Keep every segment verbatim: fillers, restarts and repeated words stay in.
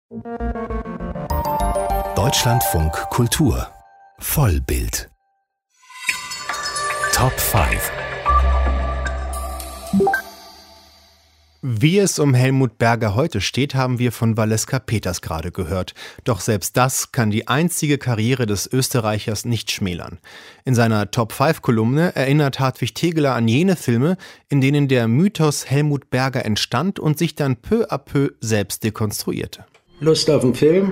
Deutschlandfunk Kultur Vollbild Top fünf. Wie es um Helmut Berger heute steht, haben wir von Valeska Peters gerade gehört. Doch selbst das kann die einzige Karriere des Österreichers nicht schmälern. In seiner Top fünf Kolumne erinnert Hartwig Tegeler an jene Filme, in denen der Mythos Helmut Berger entstand und sich dann peu à peu selbst dekonstruierte. Lust auf einen Film?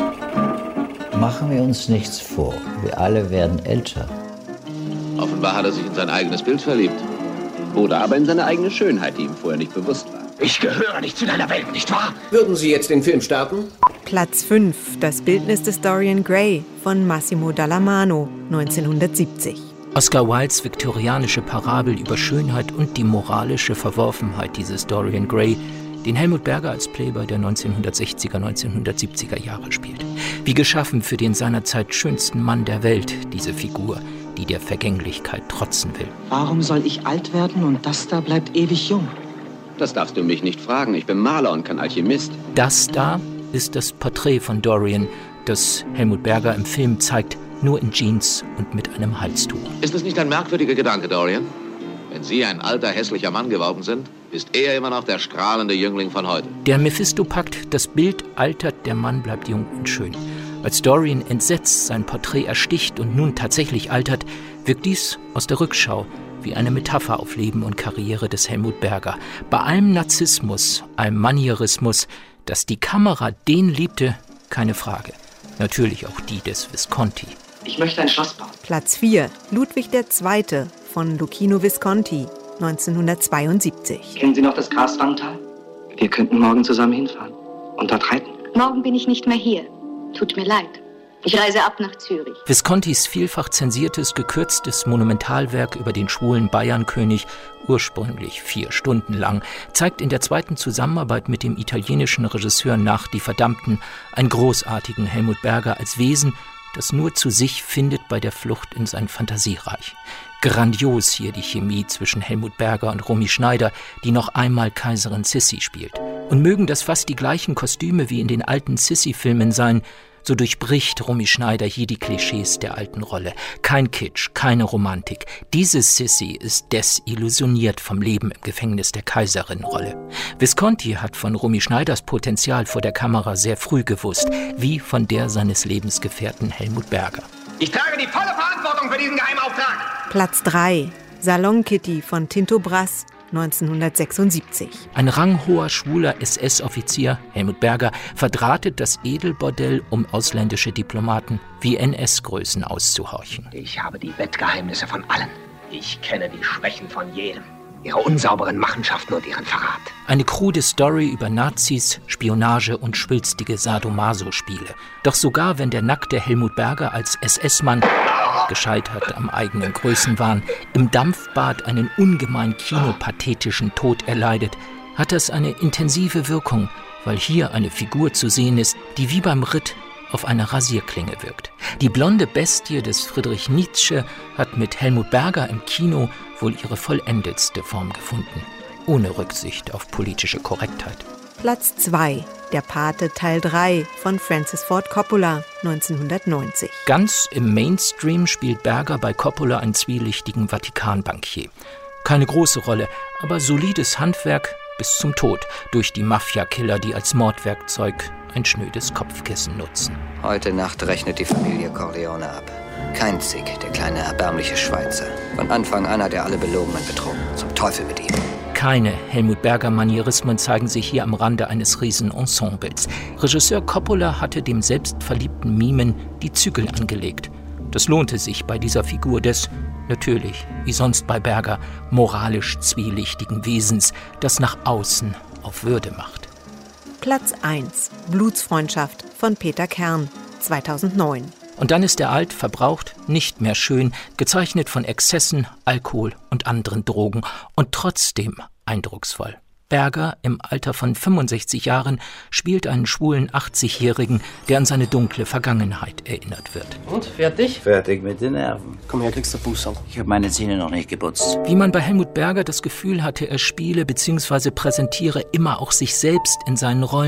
Machen wir uns nichts vor. Wir alle werden älter. Offenbar hat er sich in sein eigenes Bild verliebt. Oder aber in seine eigene Schönheit, die ihm vorher nicht bewusst war. Ich gehöre nicht zu deiner Welt, nicht wahr? Würden Sie jetzt den Film starten? Platz fünf. Das Bildnis des Dorian Gray von Massimo Dallamano, neunzehnhundertsiebzig. Oscar Wildes viktorianische Parabel über Schönheit und die moralische Verworfenheit dieses Dorian Gray, den Helmut Berger als Playboy der neunzehnhundertsechziger, neunzehnhundertsiebziger Jahre spielt. Wie geschaffen für den seinerzeit schönsten Mann der Welt, diese Figur, die der Vergänglichkeit trotzen will. Warum soll ich alt werden und das da bleibt ewig jung? Das darfst du mich nicht fragen. Ich bin Maler und kein Alchemist. Das da ist das Porträt von Dorian, das Helmut Berger im Film zeigt, nur in Jeans und mit einem Halstuch. Ist es nicht ein merkwürdiger Gedanke, Dorian? Wenn Sie ein alter, hässlicher Mann geworden sind, ist er immer noch der strahlende Jüngling von heute. Der Mephisto-Pakt, das Bild altert, der Mann bleibt jung und schön. Als Dorian entsetzt sein Porträt ersticht und nun tatsächlich altert, wirkt dies aus der Rückschau wie eine Metapher auf Leben und Karriere des Helmut Berger. Bei allem Narzissmus, allem Manierismus, dass die Kamera den liebte, keine Frage. Natürlich auch die des Visconti. Ich möchte ein Schloss bauen. Platz vier. Ludwig der Zweite von Luchino Visconti, neunzehnhundertzweiundsiebzig. Kennen Sie noch das Graswangtal? Wir könnten morgen zusammen hinfahren und dort reiten. Morgen bin ich nicht mehr hier. Tut mir leid. Ich reise ab nach Zürich. Viscontis vielfach zensiertes, gekürztes Monumentalwerk über den schwulen Bayernkönig, ursprünglich vier Stunden lang, zeigt in der zweiten Zusammenarbeit mit dem italienischen Regisseur Nach die Verdammten einen großartigen Helmut Berger als Wesen, das nur zu sich findet bei der Flucht in sein Fantasiereich. Grandios hier die Chemie zwischen Helmut Berger und Romy Schneider, die noch einmal Kaiserin Sissi spielt. Und mögen das fast die gleichen Kostüme wie in den alten Sissi-Filmen sein, so durchbricht Romy Schneider hier die Klischees der alten Rolle. Kein Kitsch, keine Romantik. Diese Sissi ist desillusioniert vom Leben im Gefängnis der Kaiserin-Rolle. Visconti hat von Romy Schneiders Potenzial vor der Kamera sehr früh gewusst, wie von der seines Lebensgefährten Helmut Berger. Ich trage die volle Verantwortung für diesen Geheimauftrag. Platz drei. Salon Kitty von Tinto Brass, neunzehnhundertsechsundsiebzig. Ein ranghoher schwuler S S-Offizier, Helmut Berger, verdrahtet das Edelbordell, um ausländische Diplomaten wie N S-Größen auszuhorchen. Ich habe die Bettgeheimnisse von allen. Ich kenne die Schwächen von jedem. Ihre unsauberen Machenschaften und ihren Verrat. Eine krude Story über Nazis, Spionage und schwülstige Sadomaso-Spiele. Doch sogar wenn der nackte Helmut Berger als S S-Mann, gescheitert am eigenen Größenwahn, im Dampfbad einen ungemein kinopathetischen Tod erleidet, hat das eine intensive Wirkung, weil hier eine Figur zu sehen ist, die wie beim Ritt auf einer Rasierklinge wirkt. Die blonde Bestie des Friedrich Nietzsche hat mit Helmut Berger im Kino wohl ihre vollendetste Form gefunden, ohne Rücksicht auf politische Korrektheit. Platz zwei. Der Pate Teil drei von Francis Ford Coppola, neunzehnhundertneunzig. Ganz im Mainstream spielt Berger bei Coppola einen zwielichtigen Vatikanbankier. Keine große Rolle, aber solides Handwerk bis zum Tod durch die Mafia-Killer, die als Mordwerkzeug ein schnödes Kopfkissen nutzen. Heute Nacht rechnet die Familie Corleone ab. Kein Zick, der kleine erbärmliche Schweizer. Von Anfang an hat er alle belogen und betrogen. Zum Teufel mit ihm. Keine Helmut Berger-Manierismen zeigen sich hier am Rande eines Riesenensembles. Regisseur Coppola hatte dem selbstverliebten Mimen die Zügel angelegt. Das lohnte sich bei dieser Figur des, natürlich, wie sonst bei Berger, moralisch zwielichtigen Wesens, das nach außen auf Würde macht. Platz eins. Blutsfreundschaft von Peter Kern, zweitausendneun. Und dann ist er alt, verbraucht, nicht mehr schön, gezeichnet von Exzessen, Alkohol und anderen Drogen und trotzdem eindrucksvoll. Berger, im Alter von fünfundsechzig Jahren, spielt einen schwulen achtzigjährigen, der an seine dunkle Vergangenheit erinnert wird. Und, fertig? Fertig mit den Nerven. Komm her, kriegst du Buße. Ich habe meine Zähne noch nicht geputzt. Wie man bei Helmut Berger das Gefühl hatte, er spiele bzw. präsentiere immer auch sich selbst in seinen Rollen,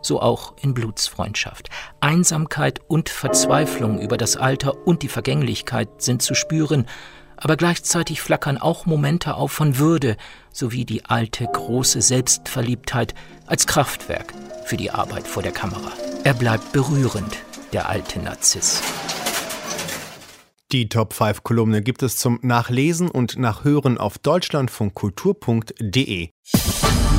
So auch in Blutsfreundschaft. Einsamkeit und Verzweiflung über das Alter und die Vergänglichkeit sind zu spüren, aber gleichzeitig flackern auch Momente auf von Würde sowie die alte, große Selbstverliebtheit als Kraftwerk für die Arbeit vor der Kamera. Er bleibt berührend, der alte Narziss. Die Top fünf Kolumne gibt es zum Nachlesen und Nachhören auf deutschlandfunkkultur punkt de.